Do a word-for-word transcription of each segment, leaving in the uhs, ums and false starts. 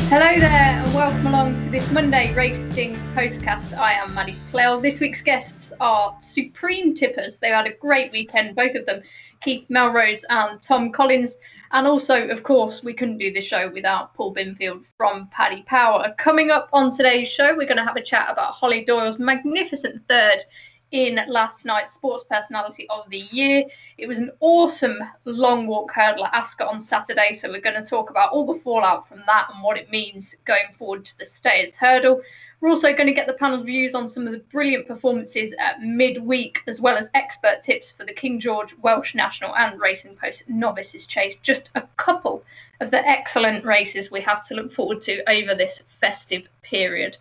Hello there and welcome along to this Monday Racing Postcast. I am Maddie Clell. This week's guests are Supreme Tippers. They had a great weekend, both of them, Keith Melrose and Tom Collins. And also, of course, we couldn't do the show without Paul Binfield from Paddy Power. Coming up on today's show, we're going to have a chat about Holly Doyle's magnificent third in last night's Sports Personality of the Year. It was an awesome long walk hurdle at Ascot on Saturday, so we're going to talk about all the fallout from that and what it means going forward to the Stayers Hurdle. We're also going to get the panel views on some of the brilliant performances at midweek, as well as expert tips for the King George, Welsh National and Racing Post Novices Chase. Just a couple of the excellent races we have to look forward to over this festive period.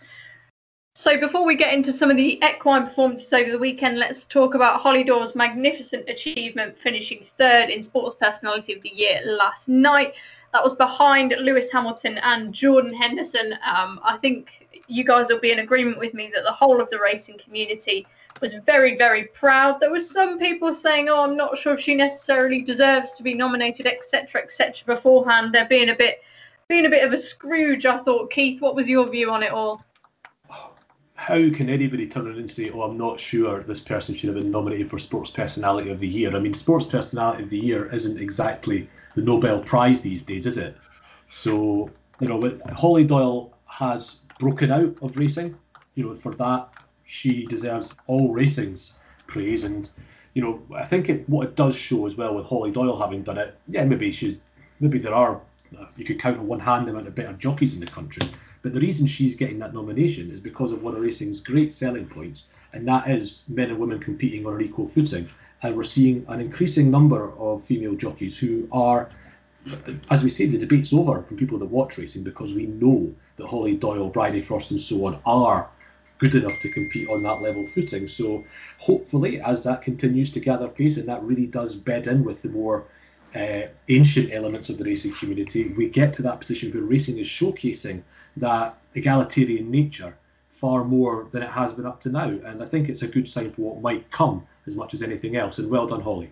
So before we get into some of the equine performances over the weekend, let's talk about Holly Doyle's magnificent achievement, finishing third in Sports Personality of the Year last night. That was behind Lewis Hamilton and Jordan Henderson. Um, I think you guys will be in agreement with me that the whole of the racing community was very, very proud. There were some people saying, oh, I'm not sure if she necessarily deserves to be nominated, et cetera, et cetera beforehand. They're being a bit, being a bit of a Scrooge, I thought. Keith, what was your view on it all? How can anybody turn around and say, oh, I'm not sure this person should have been nominated for Sports Personality of the Year? I mean, Sports Personality of the Year isn't exactly the Nobel Prize these days, is it? So, you know, Holly Doyle has broken out of racing. You know, for that, she deserves all racing's praise. And, you know, I think it, what it does show as well with Holly Doyle having done it, yeah, maybe she's, maybe there are, uh, you could count on one hand the amount of better jockeys in the country. But the reason she's getting that nomination is because of one of racing's great selling points, and that is men and women competing on an equal footing. And we're seeing an increasing number of female jockeys who are, as we say, the debate's over from people that watch racing, because we know that Holly Doyle, Bridie Frost and so on are good enough to compete on that level footing. So hopefully, as that continues to gather pace and that really does bed in with the more uh, ancient elements of the racing community, we get to that position where racing is showcasing that egalitarian nature far more than it has been up to now. And I think it's a good sign for what might come as much as anything else. And well done, Holly.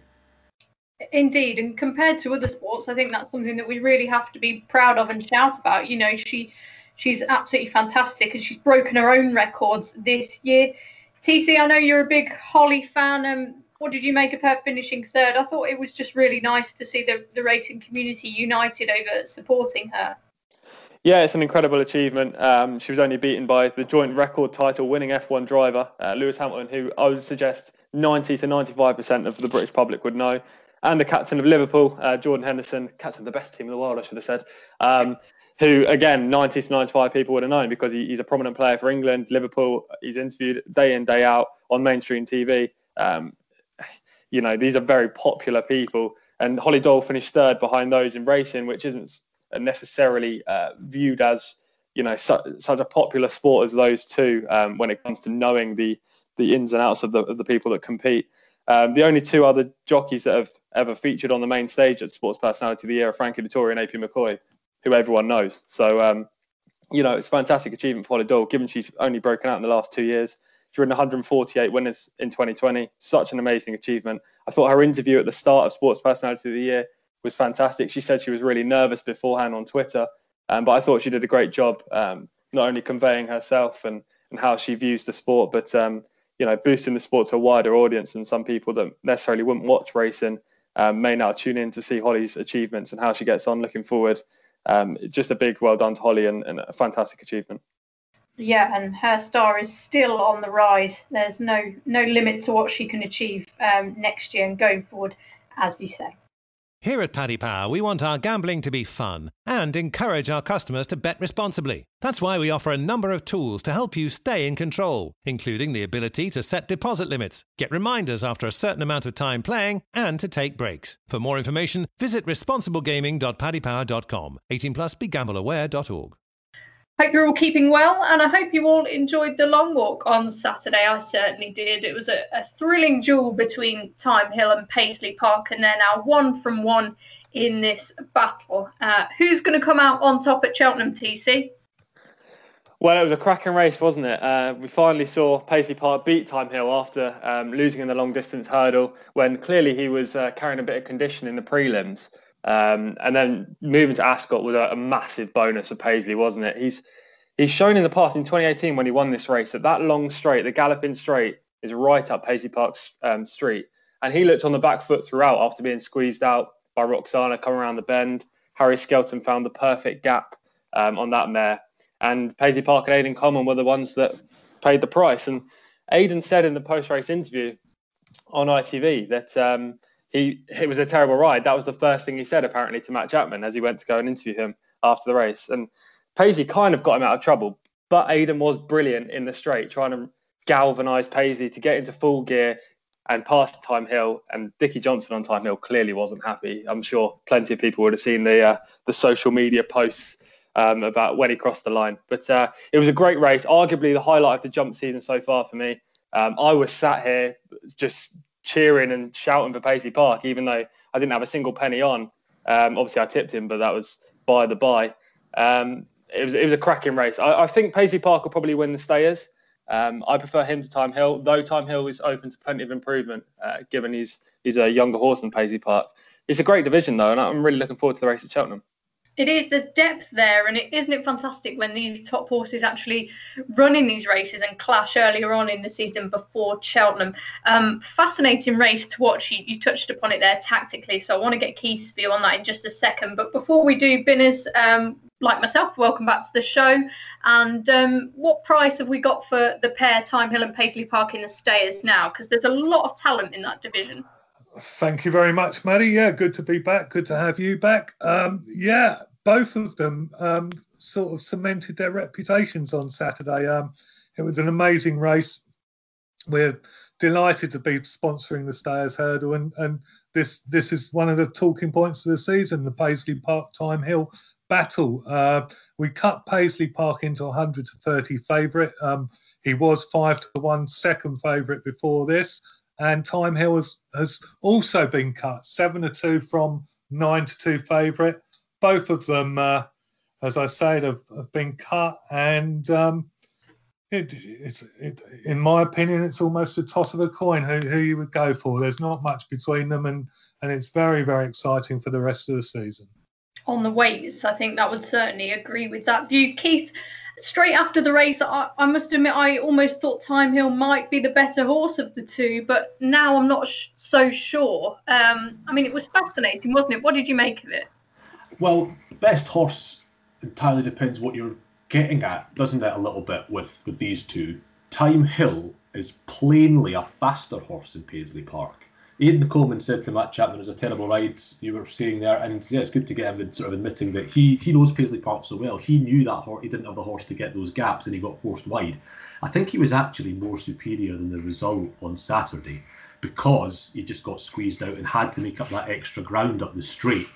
Indeed. And compared to other sports, I think that's something that we really have to be proud of and shout about. You know, she she's absolutely fantastic and she's broken her own records this year. T C, I know you're a big Holly fan. Um, what did you make of her finishing third? I thought it was just really nice to see the, the racing community united over supporting her. Yeah, it's an incredible achievement. Um, she was only beaten by the joint record title winning F one driver, uh, Lewis Hamilton, who I would suggest ninety to ninety-five percent of the British public would know, and the captain of Liverpool, uh, Jordan Henderson, captain of the best team in the world, I should have said, um, who, again, ninety to ninety-five people would have known because he, he's a prominent player for England, Liverpool. He's interviewed day in, day out on mainstream T V. Um, you know, these are very popular people. And Holly Doyle finished third behind those in racing, which isn't necessarily uh, viewed as, you know, su- such a popular sport as those two um, when it comes to knowing the the ins and outs of the of the people that compete. Um, the only two other jockeys that have ever featured on the main stage at Sports Personality of the Year are Frankie Dettori and A P McCoy, who everyone knows. So, um, you know, it's a fantastic achievement for Holly Doyle, given she's only broken out in the last two years. She's ridden one hundred forty-eight winners in twenty twenty. Such an amazing achievement. I thought her interview at the start of Sports Personality of the Year was fantastic. She said she was really nervous beforehand on Twitter, um, but I thought she did a great job, um, not only conveying herself and, and how she views the sport, but um, you know, boosting the sport to a wider audience. And some people that necessarily wouldn't watch racing um, may now tune in to see Holly's achievements and how she gets on looking forward. Um, just a big well done to Holly and, and a fantastic achievement. Yeah, and her star is still on the rise. There's no no limit to what she can achieve um, next year and going forward, as you say. Here at Paddy Power, we want our gambling to be fun and encourage our customers to bet responsibly. That's why we offer a number of tools to help you stay in control, including the ability to set deposit limits, get reminders after a certain amount of time playing, and to take breaks. For more information, visit responsible gaming dot paddy power dot com. eighteen plus, be gamble aware dot org. Hope you're all keeping well, and I hope you all enjoyed the long walk on Saturday. I certainly did. It was a, a thrilling duel between Thyme Hill and Paisley Park, and they're now one from one in this battle. Uh, who's going to come out on top at Cheltenham, T C? Well, it was a cracking race, wasn't it? Uh, we finally saw Paisley Park beat Thyme Hill after um, losing in the long distance hurdle, when clearly he was uh, carrying a bit of condition in the prelims. Um, and then moving to Ascot was a, a massive bonus for Paisley, wasn't it? He's he's shown in the past, in twenty eighteen when he won this race, that that long straight, the Galloping Straight, is right up Paisley Park um, Street. And he looked on the back foot throughout after being squeezed out by Roxana coming around the bend. Harry Skelton found the perfect gap um, on that mare. And Paisley Park and Aidan Coleman were the ones that paid the price. And Aidan said in the post-race interview on I T V that um, he it was a terrible ride. That was the first thing he said, apparently, to Matt Chapman as he went to go and interview him after the race. And Paisley kind of got him out of trouble. But Aidan was brilliant in the straight, trying to galvanise Paisley to get into full gear and past Time Hill. And Dickie Johnson on Time Hill clearly wasn't happy. I'm sure plenty of people would have seen the uh, the social media posts um, about when he crossed the line. But uh, it was a great race, arguably the highlight of the jump season so far for me. Um, I was sat here just cheering and shouting for Paisley Park, even though I didn't have a single penny on. Um, obviously, I tipped him, but that was by the by. Um, it was it was a cracking race. I, I think Paisley Park will probably win the Stayers. Um, I prefer him to Time Hill, though Time Hill is open to plenty of improvement, uh, given he's he's a younger horse than Paisley Park. It's a great division, though, and I'm really looking forward to the race at Cheltenham. It is. There's depth there, and it isn't it fantastic when these top horses actually run in these races and clash earlier on in the season before Cheltenham. Um, fascinating race to watch. You, you touched upon it there tactically, so I want to get Keith's view on that in just a second. But before we do, Binners, um, like myself, welcome back to the show. And um, what price have we got for the pair, Time Hill and Paisley Park, in the Stayers now? Because there's a lot of talent in that division. Thank you very much, Maddie. Yeah, good to be back. Good to have you back. Um, yeah, both of them um, sort of cemented their reputations on Saturday. Um, it was an amazing race. We're delighted to be sponsoring the Stayers Hurdle, and, and this this is one of the talking points of the season, the Paisley Park Time Hill battle. Uh, we cut Paisley Park into one hundred to thirty favourite. Um, he was five to one second favourite before this. And Time Hill has, has also been cut, seven to two from nine to two favourite. Both of them, uh, as I said, have, have been cut. And um, it, it's, it, in my opinion, it's almost a toss of a coin who, who you would go for. There's not much between them, and, and it's very, very exciting for the rest of the season. On the weights, I think that would certainly agree with that view. Keith, straight after the race, I, I must admit I almost thought Time Hill might be the better horse of the two, but now I'm not sh- so sure. Um, I mean, it was fascinating, wasn't it? What did you make of it? Well, best horse entirely depends what you're getting at, doesn't it, a little bit with, with these two. Time Hill is plainly a faster horse than Paisley Park. Aidan Coleman said to Matt Chapman, it was a terrible ride, you were saying there, and yeah, it's good to get him sort of admitting that he he knows Paisley Park so well. He knew that horse, he didn't have the horse to get those gaps, and he got forced wide. I think he was actually more superior than the result on Saturday, because he just got squeezed out and had to make up that extra ground up the straight.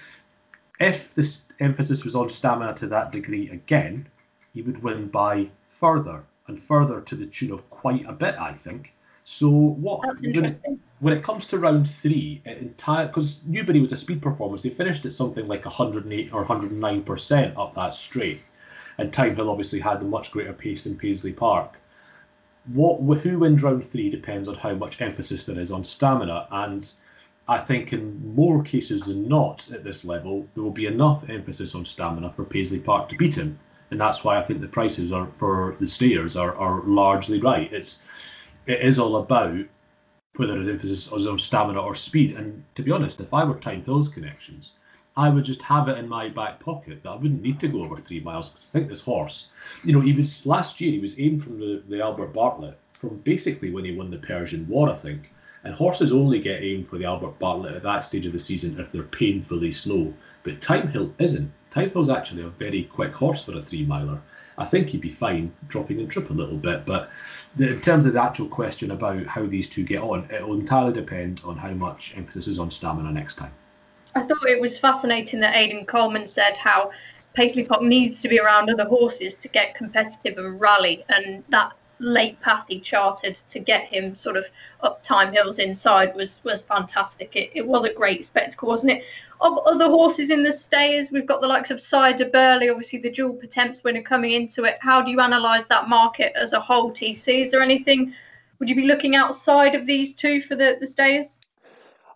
If this emphasis was on stamina to that degree again, he would win by further, and further to the tune of quite a bit, I think. So what when it, when it comes to round three, entire because Newbury was a speed performance, they finished at something like one hundred eight or one hundred nine percent up that straight, and Time Hill obviously had a much greater pace than Paisley Park. What who wins round three depends on how much emphasis there is on stamina, and I think in more cases than not at this level there will be enough emphasis on stamina for Paisley Park to beat him, and that's why I think the prices are for the Stayers are are largely right. It's It is all about whether the emphasis is on stamina or speed. And to be honest, if I were Time Hill's connections, I would just have it in my back pocket that I wouldn't need to go over three miles. Because I think this horse, you know, he was last year, he was aimed from the, the Albert Bartlett from basically when he won the Persian War, I think. And horses only get aimed for the Albert Bartlett at that stage of the season if they're painfully slow. But Time Hill isn't. Time Hill's actually a very quick horse for a three miler. I think he'd be fine dropping and trip a little bit, but the, in terms of the actual question about how these two get on, it will entirely depend on how much emphasis is on stamina next time. I thought it was fascinating that Aidan Coleman said how Paisley Park needs to be around other horses to get competitive and rally, and that late path he charted to get him sort of up Time Hill's inside was was fantastic. It, it was a great spectacle, wasn't it? Of other horses in the Stayers, we've got the likes of Cider Burley, obviously the dual Pertemps winner coming into it. How do you analyse that market as a whole, T C? Is there anything, would you be looking outside of these two for the, the Stayers?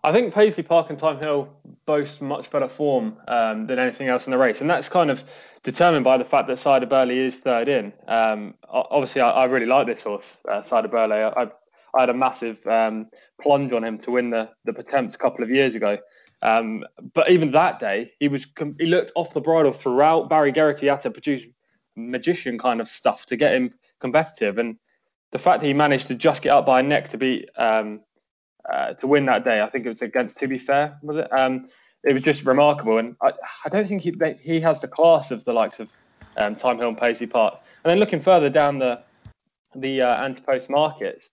I think Paisley Park and Time Hill boast much better form um, than anything else in the race, and that's kind of determined by the fact that Cider Burley is third in. Um, obviously, I, I really like this horse, uh, Cider Burley. I, I had a massive um, plunge on him to win the the Pertemps a couple of years ago, um, but even that day, he was he looked off the bridle throughout. Barry Geraghty had to produce magician kind of stuff to get him competitive, and the fact that he managed to just get up by a neck to beat. Um, Uh, to win that day, I think it was against To Be Fair, was it? Um, it was just remarkable, and I, I don't think he he has the class of the likes of um, Time Hill and Paisley Park. And then looking further down the the uh, anti-post markets,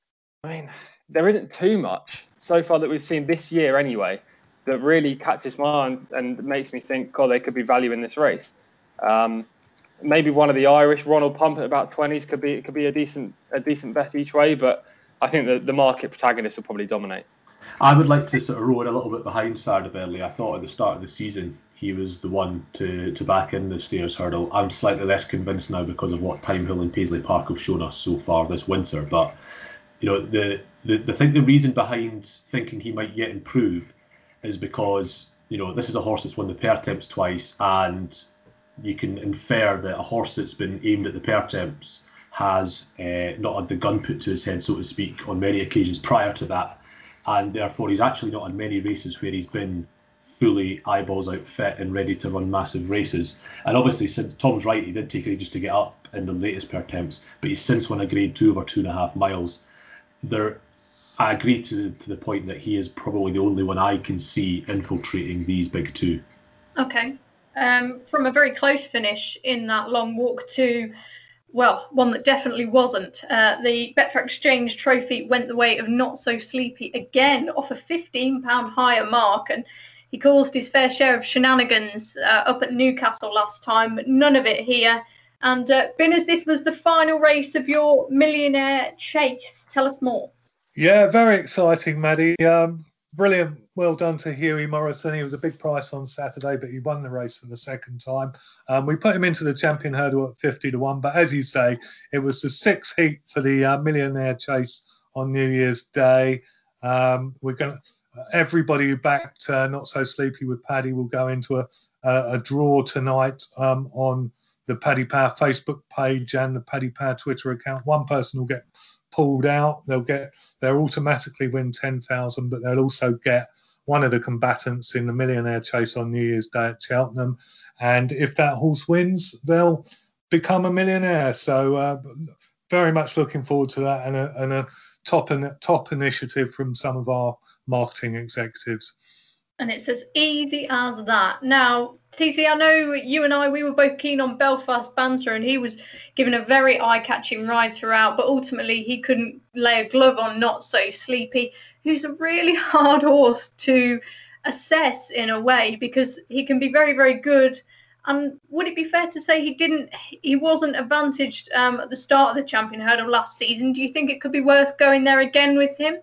I mean, there isn't too much so far that we've seen this year anyway that really catches my eye and makes me think, God, they could be value in this race. Um, maybe one of the Irish, Ronald Pump at about twenties, could be could be a decent a decent bet each way, but I think that the market protagonists will probably dominate. I would like to sort of row in a little bit behind Cider Burley. I thought at the start of the season he was the one to, to back in the Stayers Hurdle. I'm slightly less convinced now because of what Time Hill and Paisley Park have shown us so far this winter. But you know, the the, the thing, the reason behind thinking he might yet improve is because you know this is a horse that's won the Pertemps twice, and you can infer that a horse that's been aimed at the Pertemps has uh, not had the gun put to his head, so to speak, on many occasions prior to that, and therefore he's actually not in many races where he's been fully eyeballs out fit and ready to run massive races. And obviously, Tom's right, he did take ages to get up in the latest Pertemps, but he's since won a grade two over two and a half miles. There, I agree to, to the point that he is probably the only one I can see infiltrating these big two. Okay. Um, from a very close finish in that long walk to, well, one that definitely wasn't. Uh, the Betfair Exchange Trophy went the way of Not So Sleepy again, off a fifteen pound higher mark, and he caused his fair share of shenanigans uh, up at Newcastle last time, but none of it here. And uh, Binners, this was the final race of your Millionaire Chase. Tell us more. Yeah, very exciting, Maddie. Um, brilliant. Well done to Hughie Morrison. He was a big price on Saturday, but he won the race for the second time. Um, we put him into the champion hurdle at fifty to one, but as you say, it was the sixth heat for the uh, Millionaire Chase on New Year's Day. Um, we're going to, everybody who backed uh, Not So Sleepy with Paddy will go into a, a, a draw tonight um, on the Paddy Power Facebook page and the Paddy Power Twitter account. One person will get pulled out. They'll get, they'll automatically win ten thousand, but they'll also get one of the combatants in the Millionaire Chase on New Year's Day at Cheltenham. And if that horse wins, they'll become a millionaire. So uh, very much looking forward to that, and a, and a top and top initiative from some of our marketing executives. And it's as easy as that. Now, T C, I know you and I, we were both keen on Belfast Banter, and he was given a very eye-catching ride throughout, but ultimately he couldn't lay a glove on Not So Sleepy, who's a really hard horse to assess in a way, because he can be very, very good. And would it be fair to say he didn't, he wasn't advantaged um, at the start of the Champion Hurdle last season? Do you think it could be worth going there again with him?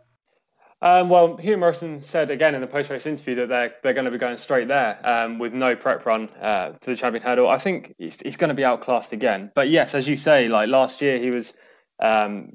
Um, well, Hugh Morrison said again in the post-race interview that they're they're going to be going straight there um, with no prep run uh, to the Champion Hurdle. I think he's, he's going to be outclassed again. But yes, as you say, like last year, he was, um,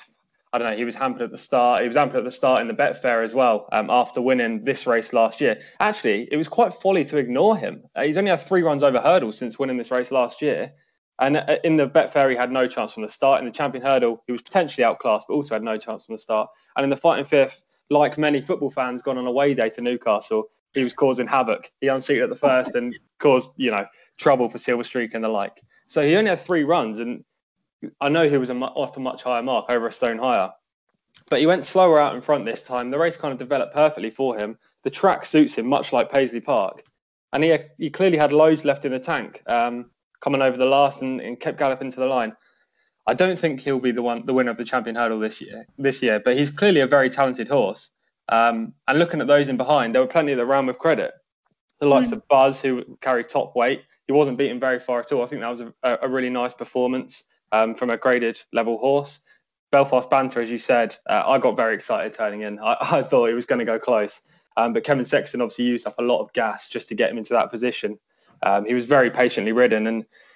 I don't know, he was hampered at the start. He was hampered at the start in the Betfair as well um, after winning this race last year. Actually, it was quite folly to ignore him. Uh, he's only had three runs over hurdles since winning this race last year. And in the Betfair, he had no chance from the start. In the Champion Hurdle, he was potentially outclassed, but also had no chance from the start. And in the Fighting Fifth, like many football fans gone on away day to Newcastle, he was causing havoc. He unseated at the first and caused, you know, trouble for Silver Streak and the like. So he only had three runs, and I know he was a, off a much higher mark, over a stone higher. But he went slower out in front this time. The race kind of developed perfectly for him. The track suits him, much like Paisley Park. And he he clearly had loads left in the tank, um, coming over the last and, and kept galloping to the line. I don't think he'll be the one, the winner of the Champion Hurdle this year. This year, but he's clearly a very talented horse. Um, and looking at those in behind, there were plenty that ran with credit. The likes mm. of Buzz, who carried top weight, he wasn't beaten very far at all. I think that was a, a really nice performance um, from a graded level horse. Belfast Banter, as you said, uh, I got very excited turning in. I, I thought he was going to go close, um, but Kevin Sexton obviously used up a lot of gas just to get him into that position. Um, he was very patiently ridden, and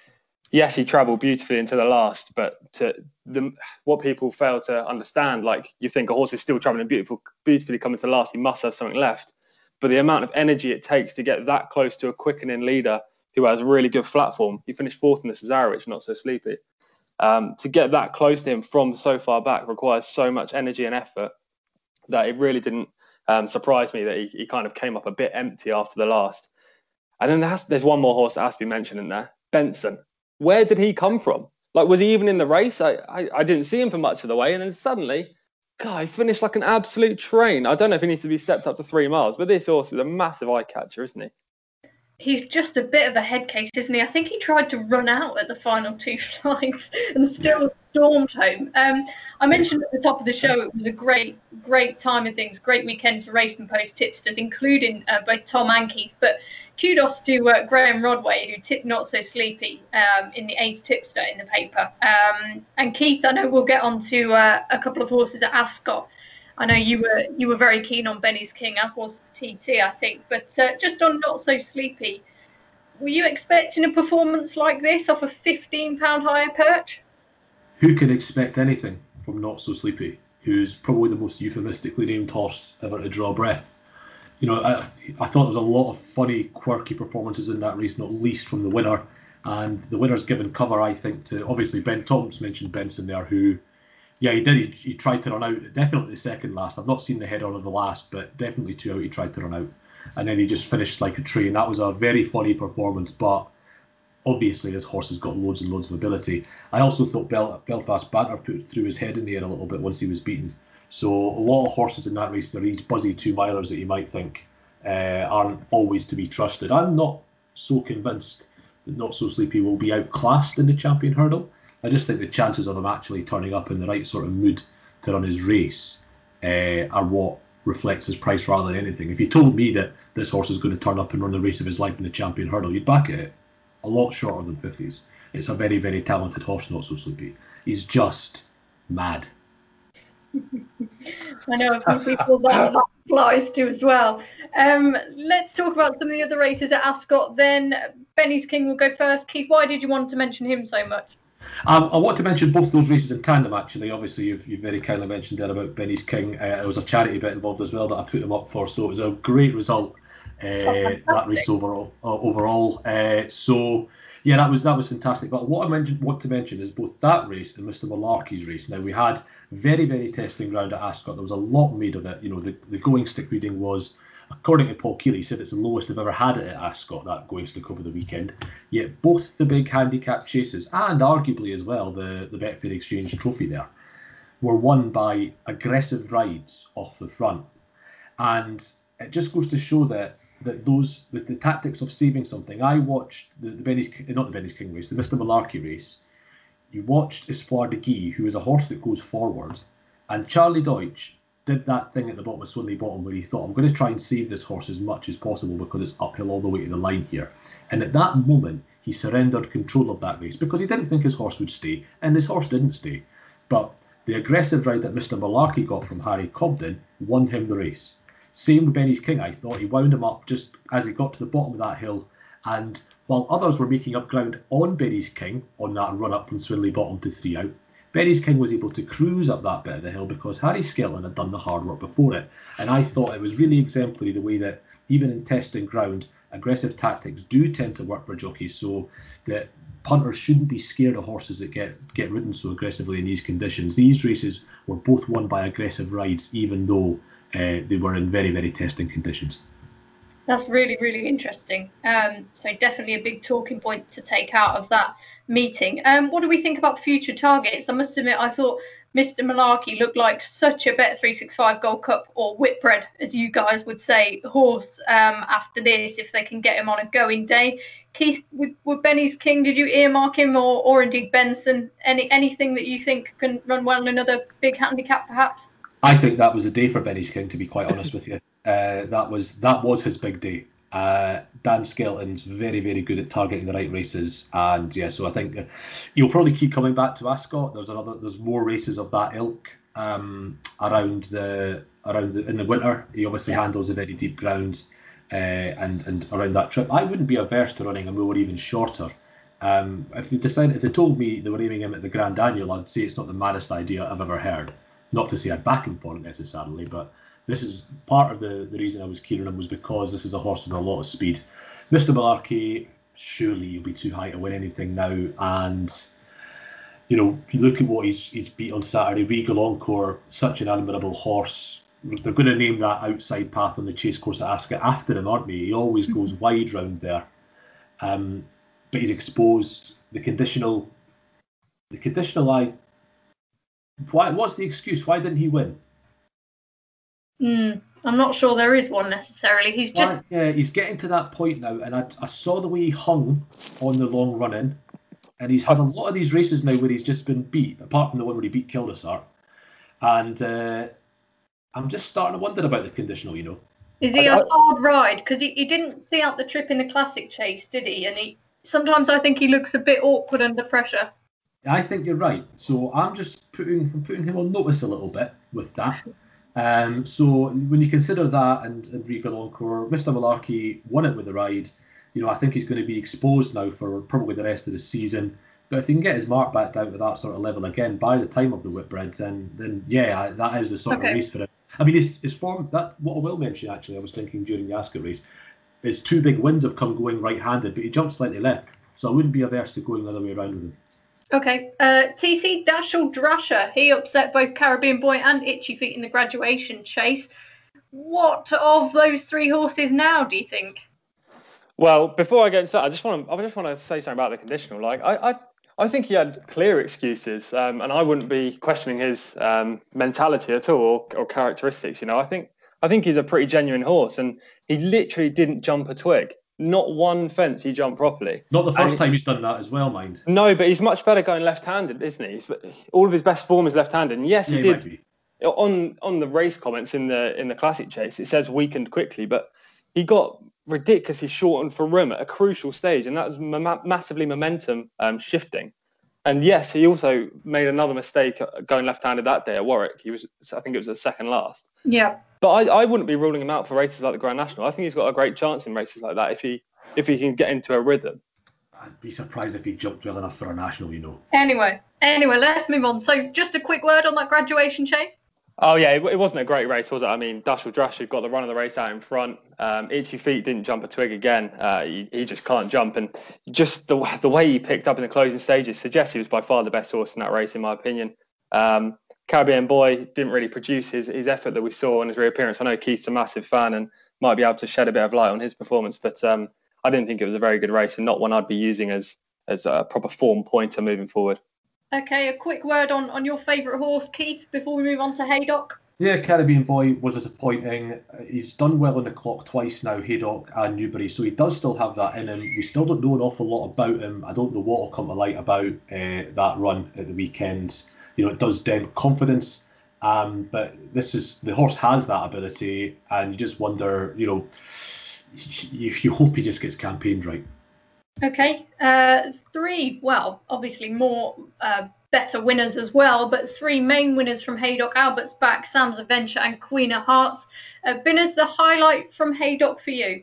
yes, he travelled beautifully into the last, but to the what people fail to understand, like you think a horse is still travelling beautiful, beautifully coming to last, he must have something left. But the amount of energy it takes to get that close to a quickening leader who has a really good flat form, he finished fourth in the Cesarewitch, Not So Sleepy. Um, to get that close to him from so far back requires so much energy and effort that it really didn't um, surprise me that he, he kind of came up a bit empty after the last. And then there's, there's one more horse that has to be mentioned in there, Benson. Where did he come from? Like, was he even in the race? I, I, I didn't see him for much of the way. And then suddenly, God, he finished like an absolute train. I don't know if he needs to be stepped up to three miles, but this horse is a massive eye catcher, isn't he? He's just a bit of a head case, isn't he? I think he tried to run out at the final two flights and still stormed home. Um, I mentioned at the top of the show it was a great, great time of things, great weekend for Race and Post tipsters, including uh, both Tom and Keith. But kudos to uh, Graham Rodway, who tipped Not So Sleepy um, in the Ace Tipster in the paper. Um, and Keith, I know we'll get on to uh, a couple of horses at Ascot. I know you were you were very keen on Benny's King, as was T T, I think. But uh, just on Not So Sleepy, were you expecting a performance like this off a fifteen pound higher perch? Who can expect anything from Not So Sleepy, who's probably the most euphemistically named horse ever to draw breath? You know, I, I thought there was a lot of funny, quirky performances in that race, not least from the winner. And the winner's given cover, I think, to obviously Ben Thompson mentioned Benson there, who, yeah, he did. He, he tried to run out, definitely the second last. I've not seen the head on of the last, but definitely two out he tried to run out. And then he just finished like a train. That was a very funny performance, but obviously this horse has got loads and loads of ability. I also thought Bel- Belfast Banter put threw his head in the air a little bit once he was beaten. So a lot of horses in that race, they're these buzzy two-milers that you might think uh, aren't always to be trusted. I'm not so convinced that Not So Sleepy will be outclassed in the Champion Hurdle. I just think the chances of him actually turning up in the right sort of mood to run his race uh, are what reflects his price rather than anything. If you told me that this horse is going to turn up and run the race of his life in the Champion Hurdle, you'd back it a lot shorter than fifties. It's a very, very talented horse, Not So Sleepy. He's just mad. I know a few people that that applies to as well. Um, let's talk about some of the other races at Ascot then. Benny's King will go first. Keith, why did you want to mention him so much? Um, I want to mention both those races in tandem, actually. Obviously, you've, you've very kindly mentioned there about Benny's King. Uh, there was a charity bit involved as well that I put him up for, so it was a great result, uh, oh, that race overall. Uh, overall. Uh, so, yeah, that was that was fantastic. But what I mentioned, want to mention is both that race and Mister Malarkey's race. Now, we had very, very testing ground at Ascot. There was a lot made of it. You know, the, the going stick reading was, according to Paul Keeley, he said it's the lowest they've ever had it at Ascot, that going stick over the weekend. Yet both the big handicap chases, and arguably as well the, the Betfair Exchange trophy there, were won by aggressive rides off the front. And it just goes to show that that those the, the tactics of saving something. I watched the, the Benny's not the Benny's King race, the Mister Malarkey race. You watched Espoir de Guy, who is a horse that goes forward, and Charlie Deutsch did that thing at the bottom of Swinley Bottom where he thought, I'm going to try and save this horse as much as possible because it's uphill all the way to the line here. And at that moment, he surrendered control of that race because he didn't think his horse would stay, and his horse didn't stay. But the aggressive ride that Mister Malarkey got from Harry Cobden won him the race. Same with Benny's King, I thought. He wound him up just as he got to the bottom of that hill. And while others were making up ground on Benny's King on that run up from Swinley Bottom to three out, Benny's King was able to cruise up that bit of the hill because Harry Skelton had done the hard work before it. And I thought it was really exemplary the way that, even in testing ground, aggressive tactics do tend to work for jockeys, so that punters shouldn't be scared of horses that get, get ridden so aggressively in these conditions. These races were both won by aggressive rides, even though uh, they were in very, very testing conditions. That's really, really interesting. Um, so definitely a big talking point to take out of that meeting. Um, what do we think about future targets? I must admit, I thought Mister Malarkey looked like such a Bet three sixty-five Gold Cup, or Whitbread, as you guys would say, horse um, after this, if they can get him on a going day. Keith, with, with Benny's King, did you earmark him, or, or indeed Benson? Any Anything that you think can run well in another big handicap, perhaps? I think that was a day for Benny's King, to be quite honest with you. Uh, that was that was his big day. Uh, Dan Skelton's very, very good at targeting the right races, and yeah, so I think uh, he'll probably keep coming back to Ascot. There's another, there's more races of that ilk um, around the around the, in the winter. He obviously yeah. handles the very deep grounds, uh, and and around that trip, I wouldn't be averse to running a more even shorter Um, if they decided, if they told me they were aiming him at the Grand Annual, I'd say it's not the maddest idea I've ever heard. Not to say I'd back him for it necessarily, but this is part of the, the reason I was keen on him was because this is a horse with a lot of speed. Mister Malarkey, surely he'll be too high to win anything now, and you know, you look at what he's he's beat on Saturday. Regal Encore, such an admirable horse. They're going to name that outside path on the chase course at Ascot after him, aren't they? He always goes wide round there. Um, but he's exposed. The conditional, the conditional eye. Why? What's the excuse? Why didn't he win? Mm, I'm not sure there is one necessarily. He's just Why, yeah, he's getting to that point now, and I, I saw the way he hung on the long run in, and he's had a lot of these races now where he's just been beat, apart from the one where he beat Kildasart, and uh, I'm just starting to wonder about the conditional. You know, is he a hard ride? Because he, he didn't see out the trip in the Classic Chase, did he? And he sometimes I think he looks a bit awkward under pressure. I think you're right. So I'm just putting I'm putting him on notice a little bit with that. Um, so when you consider that and, and Regal Encore, Mister Malarkey won it with the ride. You know, I think he's going to be exposed now for probably the rest of the season. But if he can get his mark back down to that sort of level again by the time of the Whitbread, then then yeah, that is the sort Okay. of race for him. I mean, his, his form, that what I will mention actually, I was thinking during the Ascot race, his two big wins have come going right-handed, but he jumped slightly left. So I wouldn't be averse to going the other way around with him. Okay, uh, T C Dashel Drasher. He upset both Caribbean Boy and Itchy Feet in the Graduation Chase. What of those three horses now, do you think? Well, before I get into that, I just want to I just want to say something about the conditional. Like, I I, I think he had clear excuses, um, and I wouldn't be questioning his um, mentality at all or, or characteristics. You know, I think I think he's a pretty genuine horse, and he literally didn't jump a twig. Not one fence he jumped properly. Not the first And- time he's done that as well, mind. No, but he's much better going left-handed, isn't he? He's, all of his best form is left-handed. And yes, he Yeah, did. might be. On on the race comments in the in the Classic Chase, it says weakened quickly, but he got ridiculously shortened for room at a crucial stage, and that was ma- massively momentum um, shifting. And yes, he also made another mistake going left-handed that day at Warwick. He was, I think it was the second last. Yeah. But I, I wouldn't be ruling him out for races like the Grand National. I think he's got a great chance in races like that if he if he can get into a rhythm. I'd be surprised if he jumped well enough for a national, you know. Anyway, anyway, let's move on. So just a quick word on that Graduation Chase. Oh yeah, it, it wasn't a great race, was it? I mean, Dashel Drasher got the run of the race out in front. Um, Itchy Feet didn't jump a twig again. Uh, he, he just can't jump, and just the the way he picked up in the closing stages suggests he was by far the best horse in that race, in my opinion. Um, Caribbean Boy didn't really produce his his effort that we saw in his reappearance. I know Keith's a massive fan and might be able to shed a bit of light on his performance, but um, I didn't think it was a very good race and not one I'd be using as as a proper form pointer moving forward. Okay, a quick word on, on your favourite horse, Keith, before we move on to Haydock. Yeah, Caribbean Boy was disappointing. He's done well on the clock twice now, Haydock and Newbury, so he does still have that in him. We still don't know an awful lot about him. I don't know what will come to light about uh, that run at the weekend. You know, it does dent confidence, um, but this is the horse has that ability, and you just wonder, you know, you, you hope he just gets campaigned right. Okay, uh, three, well, obviously more uh, better winners as well, but three main winners from Haydock: Albert's Back, Sam's Adventure and Queen of Hearts. Uh, Binners, the highlight from Haydock for you?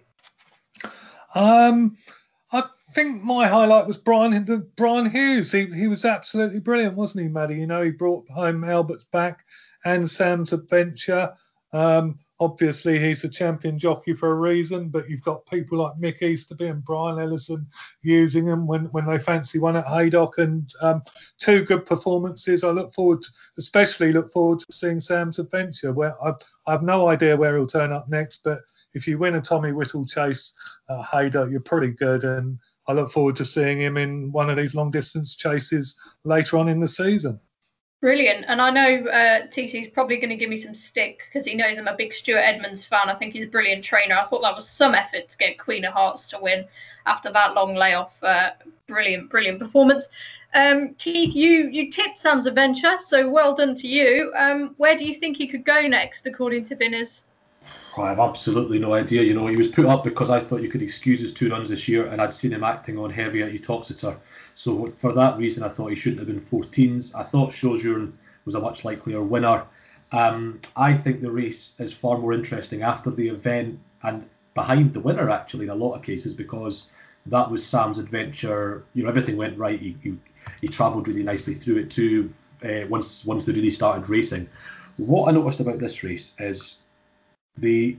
Um, I think my highlight was Brian Brian Hughes. He he was absolutely brilliant, wasn't he, Maddie? You know, he brought home Albert's Back and Sam's Adventure. Um, obviously, he's the champion jockey for a reason, but you've got people like Mick Easterby and Brian Ellison using them when, when they fancy one at Haydock, and um, two good performances. I look forward to, especially look forward to seeing Sam's Adventure, where I, I have no idea where he'll turn up next, but if you win a Tommy Whittle chase at Haydock, you're pretty good, and I look forward to seeing him in one of these long-distance chases later on in the season. Brilliant. And I know uh, T C's probably going to give me some stick because he knows I'm a big Stuart Edmonds fan. I think he's a brilliant trainer. I thought that was some effort to get Queen of Hearts to win after that long layoff. Uh, brilliant, brilliant performance. Um, Keith, you, you tipped Sam's Adventure, so well done to you. Um, where do you think he could go next, according to Binners? I have absolutely no idea. You know, he was put up because I thought you could excuse his two runs this year, and I'd seen him acting on heavy at Uttoxeter. So for that reason, I thought he shouldn't have been fourteens. I thought Chaujourne was a much likelier winner. Um, I think the race is far more interesting after the event and behind the winner, actually, in a lot of cases, because That was Sam's adventure. You know, everything went right. He he, he travelled really nicely through it too. Uh, once once they really started racing, what I noticed about this race is they.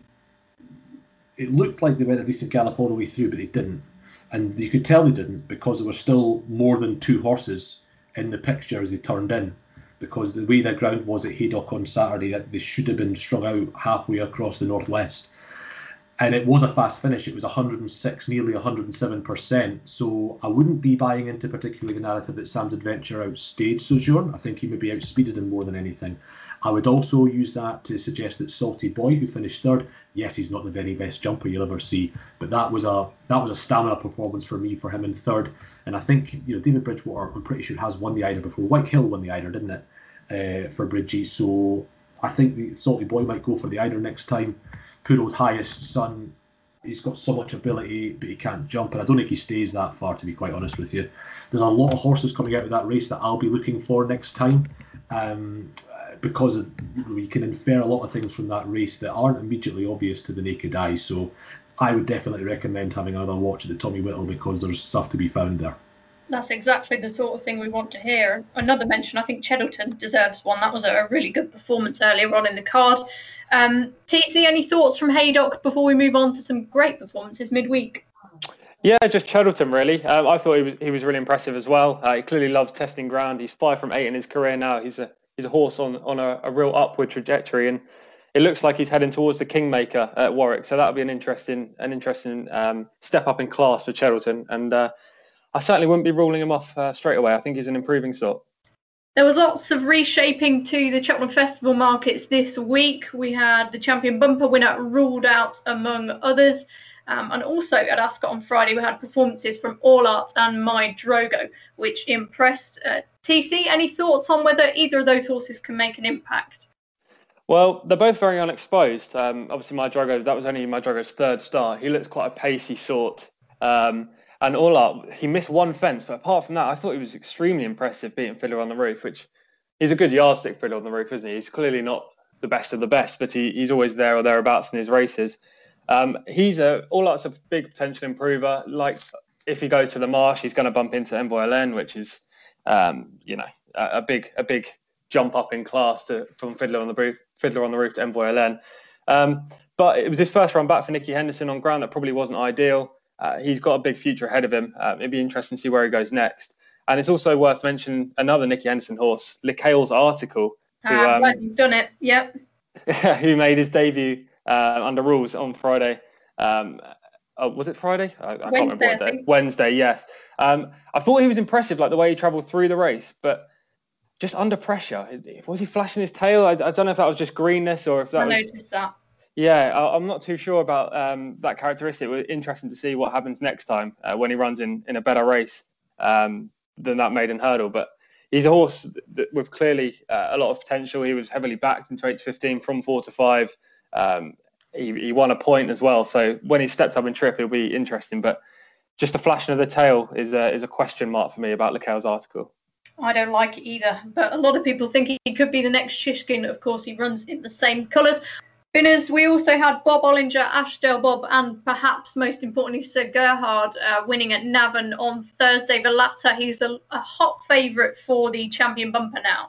It looked like they went a decent gallop all the way through, but they didn't, and you could tell they didn't because there were still more than two horses in the picture as they turned in. Because the way the ground was at Haydock on Saturday, that they should have been strung out halfway across the northwest. And it was a fast finish. It was one hundred six, nearly one hundred seven percent. So I wouldn't be buying into particularly the narrative that Sam's adventure outstayed Sojourn. I think he maybe outspeeded him more than anything. I would also use that to suggest that Salty Boy, who finished third, yes, he's not the very best jumper you'll ever see, but that was a that was a stamina performance for me for him in third. And I think, you know, David Bridgewater, I'm pretty sure, has won the Eider before. White Hill won the Eider, didn't it, uh, for Bridgie? So I think the Salty Boy might go for the Eider next time. Poor old highest son, he's got so much ability, but he can't jump, and I don't think he stays that far, to be quite honest with you. There's a lot of horses coming out of that race that I'll be looking for next time, um, because of, you know, you can infer a lot of things from that race that aren't immediately obvious to the naked eye. So I would definitely recommend having another watch at the Tommy Whittle, because there's stuff to be found there. That's exactly the sort of thing we want to hear. Another mention, I think Cheddleton deserves one. That was a really good performance earlier on in the card. Um, T C, any thoughts from Haydock before we move on to some great performances midweek? Yeah, just Cheddleton really. Um, I thought he was he was really impressive as well. Uh, he clearly loves testing ground. He's five from eight in his career now. He's a he's a horse on on a, a real upward trajectory, and it looks like he's heading towards the Kingmaker at Warwick. So that'll be an interesting an interesting um, step up in class for Cheddleton, and uh, I certainly wouldn't be ruling him off uh, straight away. I think he's an improving sort. There was lots of reshaping to the Cheltenham Festival markets this week. We had the Champion Bumper winner ruled out, among others. Um, and also at Ascot on Friday, we had performances from All Art and My Drogo, which impressed. Uh, T C, any thoughts on whether either of those horses can make an impact? Well, they're both very unexposed. Um, obviously, My Drogo, that was only My Drogo's third start. He looks quite a pacey sort. Um, And all up, he missed one fence, but apart from that, I thought he was extremely impressive beating Fiddler on the Roof, which he's a good yardstick Fiddler on the Roof, isn't he? He's clearly not the best of the best, but he, he's always there or thereabouts in his races. Um, he's a all out's a big potential improver. Like if he goes to the Marsh, he's going to bump into Envoy L N, which is um, you know a, a big a big jump up in class to from Fiddler on the Roof, Fiddler on the Roof to Envoy L N. Um, but it was his first run back for Nicky Henderson on ground that probably wasn't ideal. Uh, he's got a big future ahead of him. Uh, it'd be interesting to see where he goes next. And it's also worth mentioning another Nicky Henderson horse, Likale's Article. Who, um, glad you've done it. Yep. who made his debut uh, under rules on Friday. Um, oh, was it Friday? I, I can't remember what day. Wednesday, yes. Um, I thought he was impressive, like the way he travelled through the race, but just under pressure. Was he flashing his tail? I, I don't know if that was just greenness or if that I was... I noticed that. Yeah, I, I'm not too sure about um, that characteristic. It was interesting to see what happens next time uh, when he runs in, in a better race um, than that maiden hurdle. But he's a horse that, with clearly uh, a lot of potential. He was heavily backed into eight to fifteen from four to five. Um, he, he won a point as well. So when he stepped up in trip, it'll be interesting. But just a flashing of the tail is a, is a question mark for me about Likale's Article. I don't like it either. But a lot of people think he could be the next Shishkin. Of course, he runs in the same colours. Winners, we also had Bob Ollinger, Ashdale Bob, and perhaps most importantly, Sir Gerhard uh, winning at Navan on Thursday. The latter, he's a, a hot favourite for the Champion Bumper now.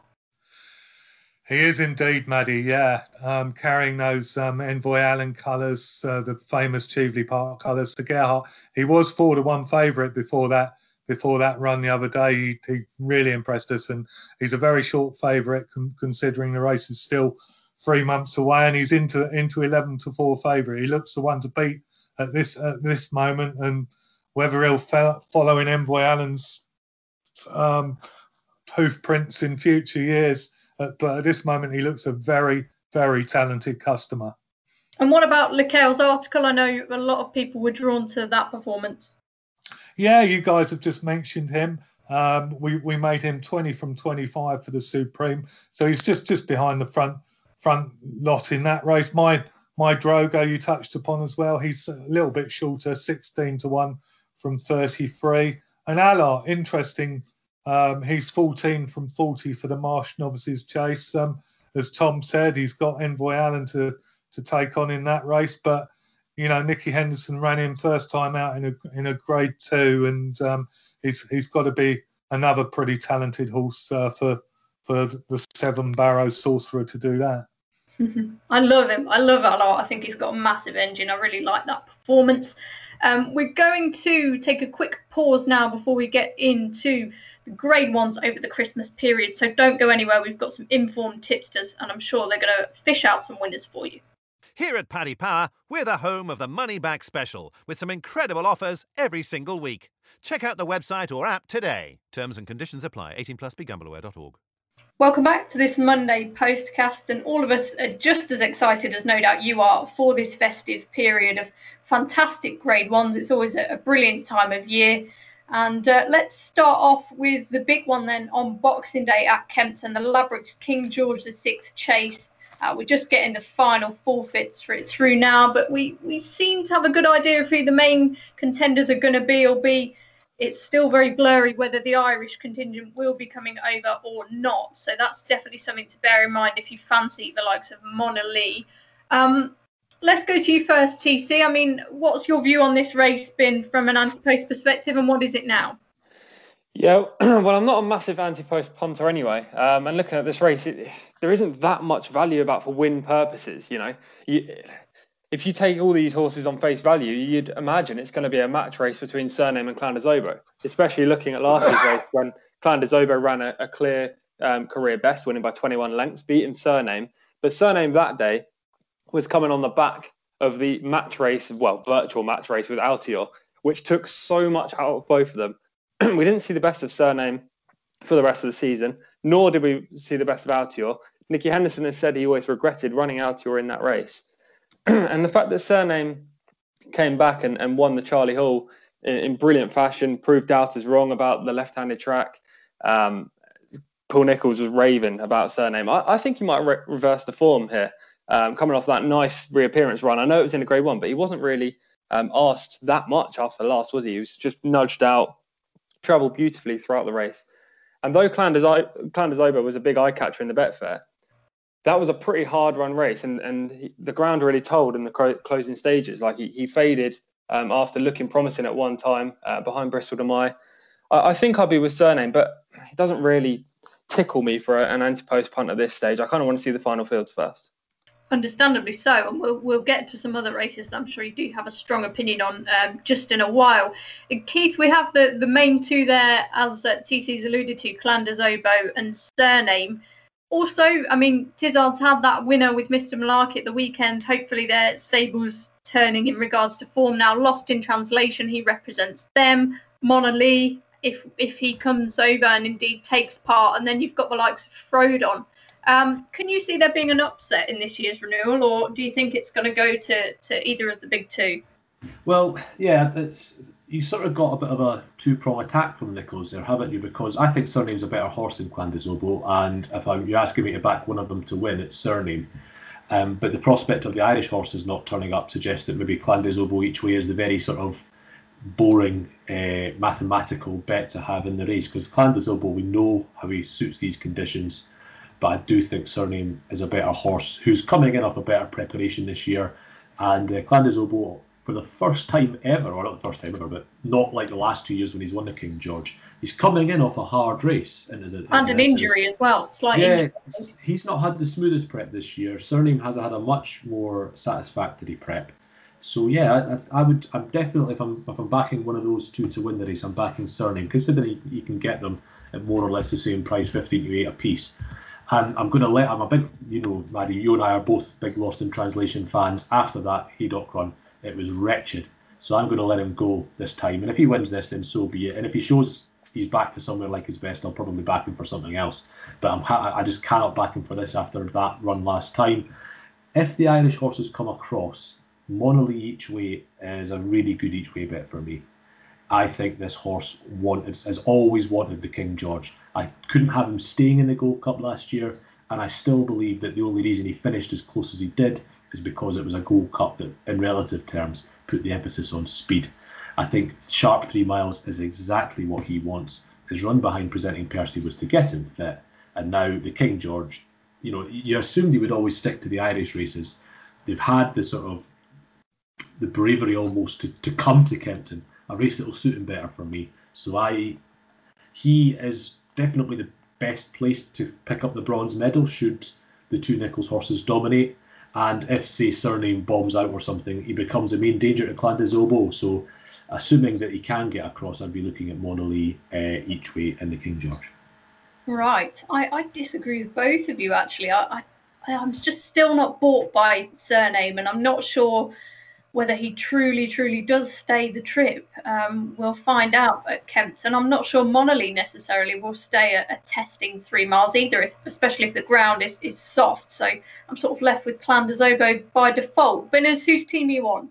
He is indeed, Maddie, yeah. Um, carrying those um, Envoy Allen colours, uh, the famous Cheveley Park colours. Sir Gerhard, he was four to one favourite before that before that run the other day. He, he really impressed us, and he's a very short favourite con- considering the race is still three months away, and he's into into eleven to four favourite. He looks the one to beat at this at this moment, and whether he'll fo- follow in Envoy Allen's um, hoof prints in future years, uh, but at this moment he looks a very very talented customer. And what about Likale's Article? I know a lot of people were drawn to that performance. Yeah, you guys have just mentioned him. Um, we we made him twenty from twenty-five for the Supreme, so he's just just behind the front. front lot in that race. My my Drogo you touched upon as well. He's a little bit shorter, sixteen to one from thirty-three. And Allard, interesting. Um, he's fourteen from forty for the Marsh Novices Chase. Um, as Tom said, he's got Envoy Allen to to take on in that race. But you know, Nicky Henderson ran him first time out in a in a Grade Two, and um, he's he's got to be another pretty talented horse uh, for for the Seven Barrows Sorcerer to do that. I love him. I love it a lot. I think he's got a massive engine. I really like that performance. Um, we're going to take a quick pause now before we get into the grade ones over the Christmas period. So don't go anywhere. We've got some informed tipsters, and I'm sure they're going to fish out some winners for you. Here at Paddy Power, we're the home of the Money Back Special, with some incredible offers every single week. Check out the website or app today. Terms and conditions apply. eighteen plus, be gamble aware dot org. Welcome back to this Monday postcast, and all of us are just as excited as no doubt you are for this festive period of fantastic grade ones. It's always a, a brilliant time of year. And uh, let's start off with the big one then on Boxing Day at Kempton, the Ladbrokes King George the Sixth Chase. Uh, we're just getting the final forfeits for it through now, but we, we seem to have a good idea of who the main contenders are going to be, or be. It's still very blurry whether the Irish contingent will be coming over or not. So that's definitely something to bear in mind if you fancy the likes of Mona Lee. Um, let's go to you first, T C. I mean, what's your view on this race been from an anti-post perspective, and what is it now? Yeah, well, I'm not a massive anti-post punter anyway. Um, and looking at this race, it, there isn't that much value about for win purposes, you know. You, if you take all these horses on face value, you'd imagine it's going to be a match race between Surname and Clan des Obeaux, especially looking at last year's race when Clan des Obeaux ran a, a clear um, career best, winning by twenty-one lengths, beating Surname. But Surname that day was coming on the back of the match race, well, virtual match race with Altior, which took so much out of both of them. We didn't see the best of Surname for the rest of the season, nor did we see the best of Altior. Nicky Henderson has said he always regretted running Altior in that race. And the fact that Surname came back and, and won the Charlie Hall in, in brilliant fashion, proved doubters wrong about the left-handed track. Um, Paul Nicholls was raving about Surname. I, I think he might re- reverse the form here, um, coming off that nice reappearance run. I know it was in a grade one, but he wasn't really um, asked that much after the last, was he? He was just nudged out, travelled beautifully throughout the race. And though Clan des Obeaux was a big eye-catcher in the Betfair, that was a pretty hard-run race, and, and he, the ground really told in the cro- closing stages. Like, he, he faded um, after looking promising at one time uh, behind Bristol de Mai. I, I think I'll be with Surname, but it doesn't really tickle me for a, an anti-post punt at this stage. I kind of want to see the final fields first. Understandably so, and we'll, we'll get to some other races that I'm sure you do have a strong opinion on um, just in a while. Keith, we have the, the main two there, as uh, T C's alluded to, Clan des Obeaux and Surname. Also, I mean, Tizard's had that winner with Mister Malarkey at the weekend. Hopefully their stable's turning in regards to form now. Lost in Translation, he represents them. Mona Lee, if if he comes over and indeed takes part. And then you've got the likes of Frodon. Um, can you see there being an upset in this year's renewal, or do you think it's going to go to, to either of the big two? Well, yeah, it's you sort of got a bit of a two-prong attack from Nicholls there, haven't you? Because I think Surname's a better horse than Clan des Obeaux, and if I'm, you're asking me to back one of them to win, it's Surname. Um, but the prospect of the Irish horses not turning up suggests that maybe Clan des Obeaux each way is the very sort of boring uh, mathematical bet to have in the race, because Clan des Obeaux, we know how he suits these conditions, but I do think Surname is a better horse who's coming in off a better preparation this year. And uh, Clan des Obeaux, for the first time ever, or not the first time ever, but not like the last two years when he's won the King George, he's coming in off a hard race. Into the, into and an injury as well, slight yeah, injury. He's not had the smoothest prep this year. Surname has had a much more satisfactory prep. So yeah, I, I would, I'm definitely, if I'm if I'm backing one of those two to win the race, I'm backing Surname, considering you can get them at more or less the same price, fifteen to eight a piece. And I'm going to let, I'm a big, you know, Maddie, you and I are both big Lost in Translation fans. After that Haydock run, it was wretched. So I'm going to let him go this time. And if he wins this, then so be it. And if he shows he's back to somewhere like his best, I'll probably back him for something else. But I'm ha- I just cannot back him for this after that run last time. If the Irish horses come across, Mona Lee each way is a really good each way bet for me. I think this horse wanted, has always wanted the King George. I couldn't have him staying in the Gold Cup last year, and I still believe that the only reason he finished as close as he did is because it was a Gold Cup that, in relative terms, put the emphasis on speed. I think sharp three miles is exactly what he wants. His run behind Presenting Percy was to get him fit, and now the King George, you know, you assumed he would always stick to the Irish races. They've had the sort of the bravery almost to, to come to Kempton, a race that will suit him better for me. So I, he is definitely the best placed to pick up the bronze medal should the two Nichols horses dominate. And if, say, Surname bombs out or something, he becomes a main danger to Clandis So, assuming that he can get across, I'd be looking at Monolith uh, each way in the King George. Right. I, I disagree with both of you, actually. I, I, I'm just still not bought by Surname, and I'm not sure whether he truly, truly does stay the trip. Um, we'll find out at Kempton. I'm not sure Monolith necessarily will stay at, at testing three miles either, if, especially if the ground is, is soft. So I'm sort of left with Clandis by default. Binners, whose team are you on?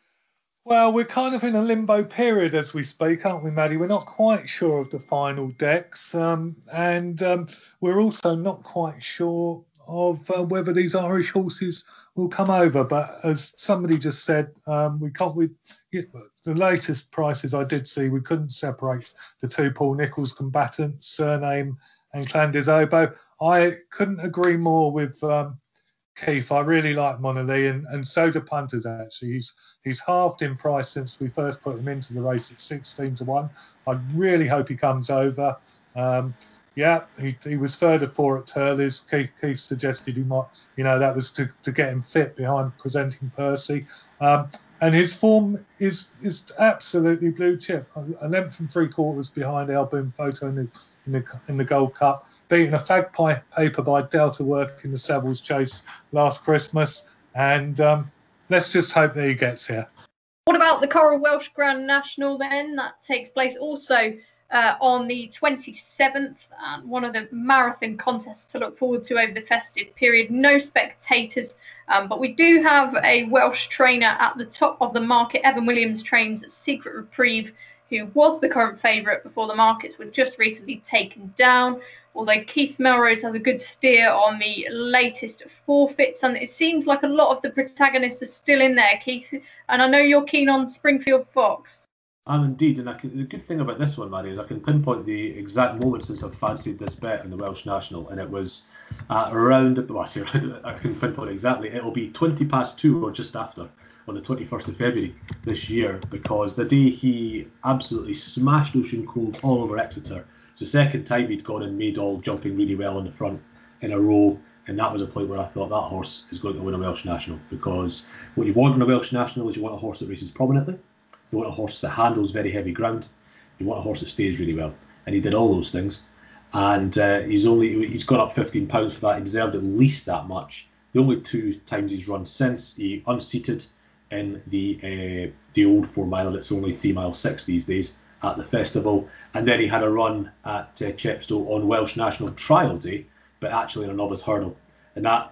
Well, we're kind of in a limbo period as we speak, aren't we, Maddie? We're not quite sure of the final decks. Um, and um, we're also not quite sure of uh, whether these Irish horses will come over. But as somebody just said, um, we can't. We the latest prices I did see, we couldn't separate the two Paul Nicholls combatants, Surname and Clandis Obo. I couldn't agree more with um, Keith. I really like Monolith, and, and so do punters. Actually, he's he's halved in price since we first put him into the race at sixteen to one. I really hope he comes over. Um, Yeah, he, he was further for at Turley's. Keith, Keith suggested he might, you know, that was to, to get him fit behind Presenting Percy. Um, and his form is is absolutely blue chip. A length and three quarters behind Album Photo in the, in the in the Gold Cup, beating a fag pie paper by Delta Work in the Savills Chase last Christmas. And um, let's just hope that he gets here. What about the Coral Welsh Grand National then? That takes place also Uh, on the twenty-seventh, and one of the marathon contests to look forward to over the festive period. No spectators, um, but we do have a Welsh trainer at the top of the market. Evan Williams trains at Secret Reprieve, who was the current favourite before the markets were just recently taken down. Although Keith Melrose has a good steer on the latest forfeits, and it seems like a lot of the protagonists are still in there, Keith. And I know you're keen on Springfield Fox. I'm indeed, and I can, the good thing about this one, Maddie, is I can pinpoint the exact moment since I've fancied this bet in the Welsh National, and it was uh, around, well, I say around, I can pinpoint it exactly, it'll be twenty past two or just after, on the twenty-first of February this year, because the day he absolutely smashed Ocean Cove all over Exeter, it was the second time he'd gone and made all jumping really well on the front in a row, and that was a point where I thought that horse is going to win a Welsh National, because what you want in a Welsh National is you want a horse that races prominently. You want a horse that handles very heavy ground. You want a horse that stays really well, and he did all those things. And uh, he's only he's gone up fifteen pounds for that. He deserved at least that much. The only two times he's run since, he unseated in the uh, the old four mile. It's only three mile six these days at the festival, and then he had a run at uh, Chepstow on Welsh National Trial Day, but actually in a novice hurdle. And that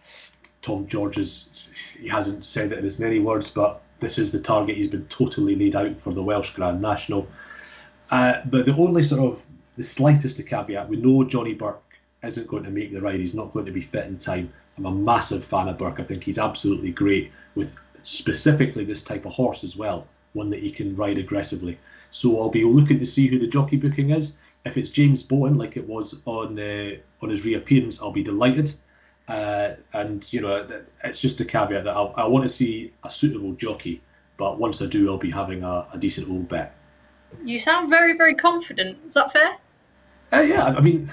Tom George's, he hasn't said it in as many words, but this is the target he's been totally laid out for the Welsh Grand National. Uh, but the only sort of, the slightest of caveat, we know Johnny Burke isn't going to make the ride. He's not going to be fit in time. I'm a massive fan of Burke. I think he's absolutely great with specifically this type of horse as well, one that he can ride aggressively. So I'll be looking to see who the jockey booking is. If it's James Bowen, like it was on uh, on his reappearance, I'll be delighted. Uh, and you know, it's just a caveat that I'll, I want to see a suitable jockey, but once I do, I'll be having a, a decent old bet. You sound very, very confident. Is that fair? Uh, yeah, I mean,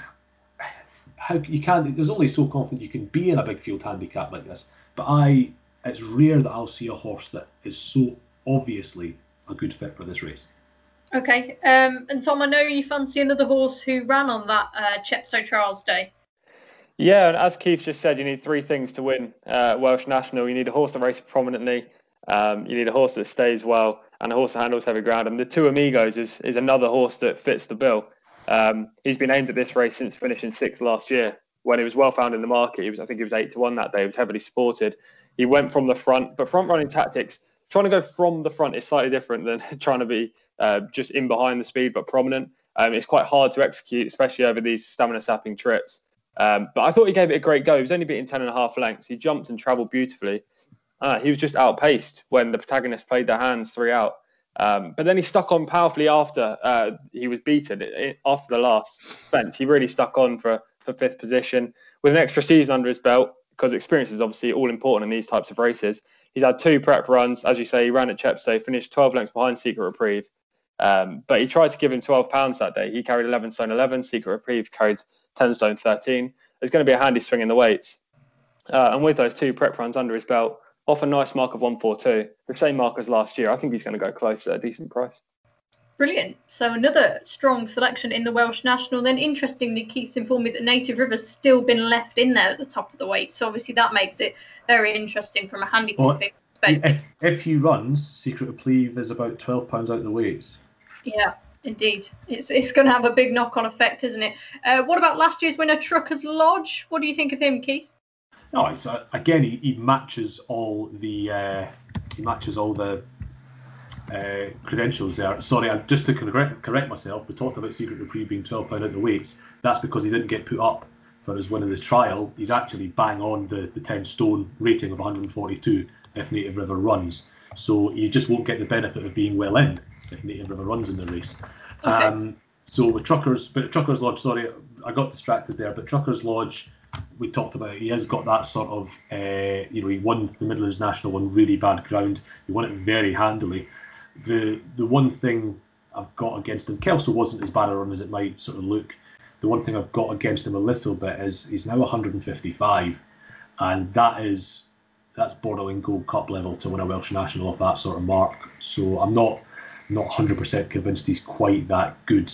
how you can? There's only so confident you can be in a big field handicap like this. But I, it's rare that I'll see a horse that is so obviously a good fit for this race. Okay, um, and Tom, I know you fancy another horse who ran on that uh, Chepstow Trials Day. Yeah, and as Keith just said, you need three things to win uh, Welsh National. You need a horse that races prominently, um, you need a horse that stays well, and a horse that handles heavy ground. And the Two Amigos is is another horse that fits the bill. Um, he's been aimed at this race since finishing sixth last year. When he was well found in the market, he was I think he was eight to one that day. He was heavily supported. He went from the front, but front running tactics, trying to go from the front is slightly different than trying to be uh, just in behind the speed but prominent. Um, it's quite hard to execute, especially over these stamina sapping trips. Um, but I thought he gave it a great go. He was only beating ten and a half lengths. He jumped and travelled beautifully. Uh, he was just outpaced when the protagonists played their hands three out. Um, but then he stuck on powerfully after uh, he was beaten. It, it, after the last fence, he really stuck on for, for fifth position. With an extra season under his belt, because experience is obviously all important in these types of races. He's had two prep runs. As you say, he ran at Chepstow, finished twelve lengths behind Secret Reprieve. Um, but he tried to give him twelve pounds that day. He carried eleven stone eleven, Secret Reprieve carried ten stone thirteen. There's going to be a handy swing in the weights. Uh, and with those two prep runs under his belt, off a nice mark of one forty-two, the same mark as last year, I think he's going to go close at a decent price. Brilliant. So another strong selection in the Welsh National. Then interestingly, Keith's informed me that Native River's still been left in there at the top of the weight. So obviously that makes it very interesting from a handicapping well, perspective. If, if he runs, Secret Reprieve is about twelve pounds out of the weights. Yeah, indeed. It's it's going to have a big knock-on effect, isn't it? Uh, what about last year's winner, Truckers Lodge? What do you think of him, Keith? No, it's uh, again he, he matches all the uh, he matches all the uh, credentials there. Sorry, I, just to correct, correct myself, we talked about Secret Reprieve being twelve pounds out the weights. That's because he didn't get put up for his win in the trial. He's actually bang on the, the ten stone rating of one hundred forty-two if Native River runs. So you just won't get the benefit of being well in if Native River runs in the race. Okay. Um, so with Truckers, but Truckers Lodge, sorry, I got distracted there, but Truckers Lodge, we talked about, he has got that sort of, uh, you know, he won the Midlands National on really bad ground. He won it very handily. The the one thing I've got against him, Kelso wasn't as bad a run as it might sort of look. The one thing I've got against him a little bit is he's now one hundred fifty-five, and that is that's borderline Gold Cup level to win a Welsh National off that sort of mark. So I'm not not one hundred percent convinced he's quite that good.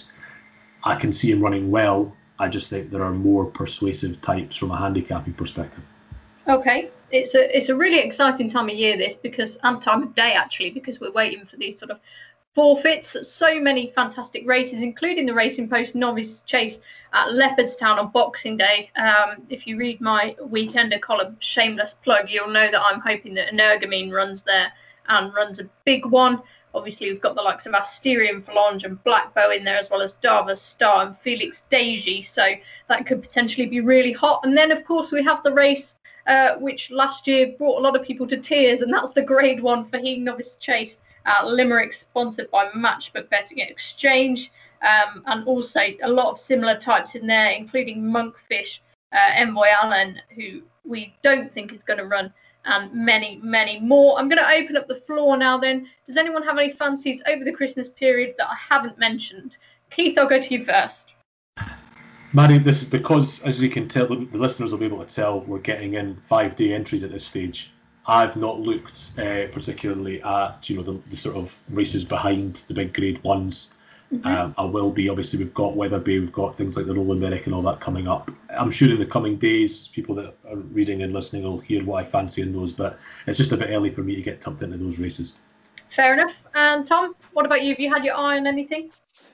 I can see him running well. I just think there are more persuasive types from a handicapping perspective. Okay, it's a it's a really exciting time of year, this, because and time of day actually, because we're waiting for these sort of forfeits. So many fantastic races, including the Racing Post Novice Chase at Leopardstown on Boxing Day. Um, if you read my Weekender column, shameless plug, you'll know that I'm hoping that Energumene runs there and runs a big one. Obviously, we've got the likes of Asterion Phalange and Blackbow in there, as well as Dava Star and Felix Deji. So that could potentially be really hot. And then, of course, we have the race, uh, which last year brought a lot of people to tears, and that's the Grade One for Fahim Novice Chase at Limerick, sponsored by Matchbook Betting Exchange. Um, and also a lot of similar types in there, including Monkfish, uh, Envoy Allen, who we don't think is going to run, and many, many more. I'm going to open up the floor now then. Does anyone have any fancies over the Christmas period that I haven't mentioned? Keith, I'll go to you first. Maddie, this is because, as you can tell, the listeners will be able to tell, we're getting in five-day entries at this stage. I've not looked uh, particularly at, you know, the, the sort of races behind the big Grade Ones. Mm-hmm. Um, I will be. Obviously, we've got Weatherby, we've got things like the Roland Merrick and all that coming up. I'm sure in the coming days, people that are reading and listening will hear what I fancy in those, but it's just a bit early for me to get tucked into those races. Fair enough. And Tom, what about you? Have you had your eye on anything?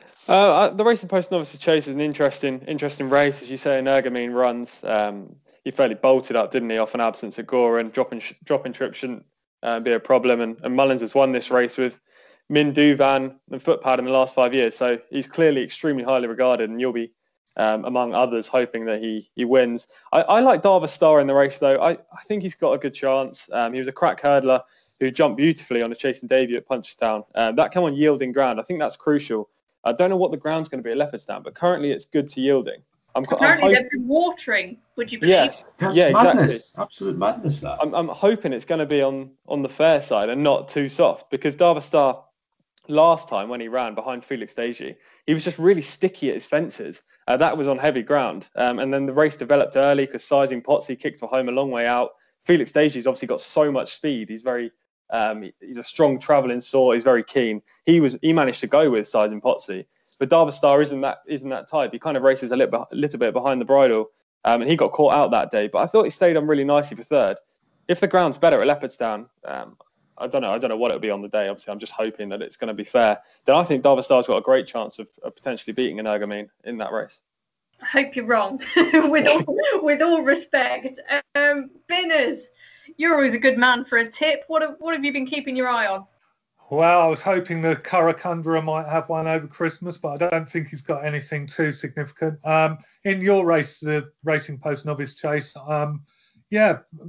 Uh, the Racing Post Novice Chase is an interesting, interesting race, as you say. Energumene runs. Um, he fairly bolted up, didn't he, off an absence at Goran. Dropping, dropping trip shouldn't uh, be a problem. And, and Mullins has won this race with Min Duvan and Footpad in the last five years. So he's clearly extremely highly regarded, and you'll be, um, among others, hoping that he he wins. I, I like Dava Star in the race, though. I, I think he's got a good chance. Um, he was a crack hurdler who jumped beautifully on a chasing debut at Punchestown. Uh, that came on yielding ground. I think that's crucial. I don't know what the ground's going to be at Leopardstown, but currently it's good to yielding. I'm, Apparently I'm they've been watering, would you believe? Yes. That's yeah, madness. exactly. Absolute madness, that. I'm, I'm hoping it's going to be on, on the fair side and not too soft, because Dava Star, last time when he ran behind Felix Deji, he was just really sticky at his fences. Uh, that was on heavy ground. Um, and then the race developed early because Sizing Potsy kicked for home a long way out. Felix Deji's obviously got so much speed. He's very... Um, he's a strong travelling sort. He's very keen. He was he managed to go with Sizing Potsy, but Dava Star isn't that isn't that type. He kind of races a little, a little bit behind the bridle, um, and he got caught out that day. But I thought he stayed on really nicely for third. If the ground's better at Leopardstown, um, I don't know. I don't know what it'll be on the day. Obviously, I'm just hoping that it's going to be fair. Then I think Dava Star's got a great chance of, of potentially beating Energumene in that race. I hope you're wrong. with all with all respect, um, Binners. You're always a good man for a tip. What have, what have you been keeping your eye on? Well, I was hoping the Karakundra might have one over Christmas, but I don't think he's got anything too significant. Um, in your race, the Racing Post Novice Chase, um, yeah,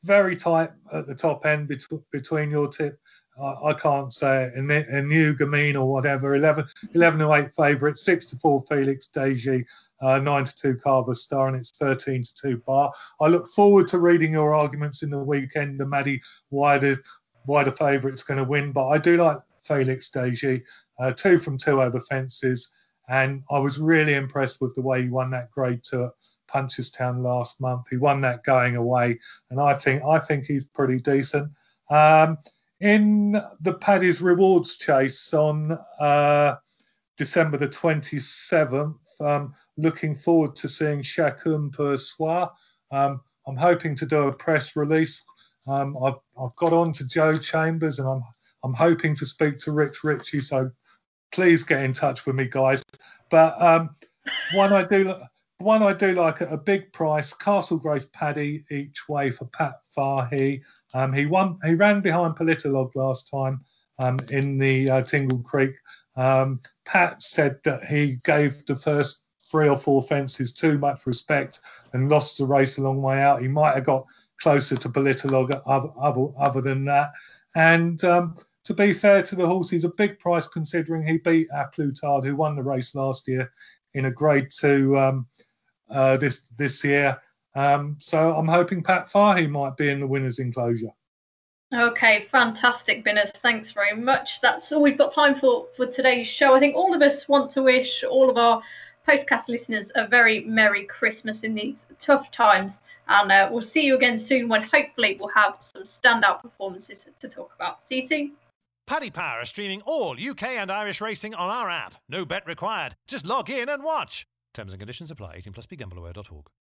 very tight at the top end bet- between your tip. I, I can't say it. And a new Gamin or whatever. eleven, eleven to eight favourite. six to four Felix Deji. Uh, nine to two Carver Star, and it's thirteen to two Bar. I look forward to reading your arguments in the weekend, the Maddie, why the why the favourite's going to win. But I do like Felix Deji, uh, two from two over fences, and I was really impressed with the way he won that Grade Two at Punchestown last month. He won that going away, and I think I think he's pretty decent. Um, in the Paddy's Rewards Chase on uh, December the twenty-seventh. Um, looking forward to seeing Chacun pour soi. Um, I'm hoping to do a press release. Um, I've, I've got on to Joe Chambers, and I'm I'm hoping to speak to Rich Ritchie. So please get in touch with me, guys. But um, one I do one I do like at a big price, Castle Grace Paddy each way for Pat Fahey. Um, he won. He ran behind Politolog last time um, in the uh, Tingle Creek. Um, Pat said that he gave the first three or four fences too much respect and lost the race a long way out. He might have got closer to Politolog other, other, other than that. And um, to be fair to the horse, he's a big price considering he beat A Plutard, who won the race last year in a Grade Two um, uh, this this year. Um, so I'm hoping Pat Fahey might be in the winner's enclosure. Okay, fantastic, Binners. Thanks very much. That's all we've got time for for today's show. I think all of us want to wish all of our Postcast listeners a very Merry Christmas in these tough times. And uh, we'll see you again soon when hopefully we'll have some standout performances to talk about. See you soon. Paddy Power are streaming all U K and Irish racing on our app. No bet required. Just log in and watch. Terms and conditions apply. eighteen plus. Be gamble aware dot org.